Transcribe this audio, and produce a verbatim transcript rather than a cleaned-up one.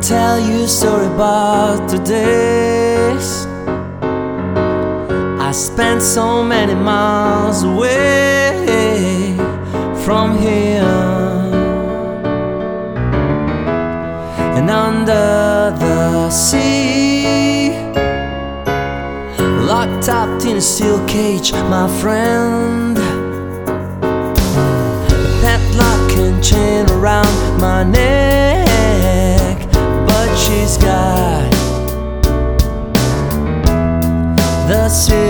tell you a story about the days I spent so many miles away from here, and under the sea, locked up in a steel cage, my friend. A padlock and chain around my neck, but she's got the spirit